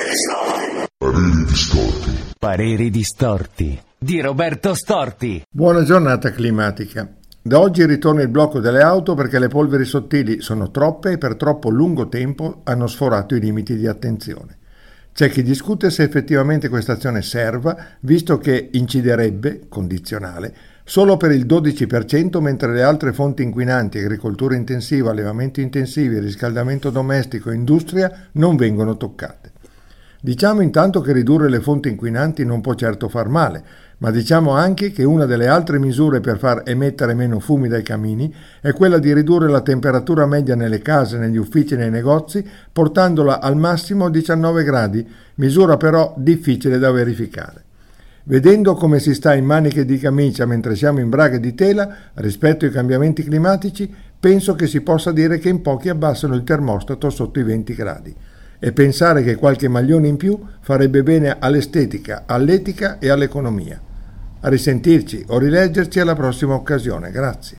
Pareri distorti. Pareri distorti di Roberto Storti. Buona giornata climatica. Da oggi ritorna il blocco delle auto perché le polveri sottili sono troppe e per troppo lungo tempo hanno sforato i limiti di attenzione. C'è chi discute se effettivamente questa azione serva, visto che inciderebbe, condizionale, solo per il 12%, mentre le altre fonti inquinanti, agricoltura intensiva, allevamenti intensivi, riscaldamento domestico e industria non vengono toccate. Diciamo intanto che ridurre le fonti inquinanti non può certo far male, ma diciamo anche che una delle altre misure per far emettere meno fumi dai camini è quella di ridurre la temperatura media nelle case, negli uffici e nei negozi, portandola al massimo a 19 gradi, misura però difficile da verificare. Vedendo come si sta in maniche di camicia mentre siamo in braghe di tela rispetto ai cambiamenti climatici, penso che si possa dire che in pochi abbassano il termostato sotto i 20 gradi. E pensare che qualche maglione in più farebbe bene all'estetica, all'etica e all'economia. A risentirci o rileggerci alla prossima occasione. Grazie.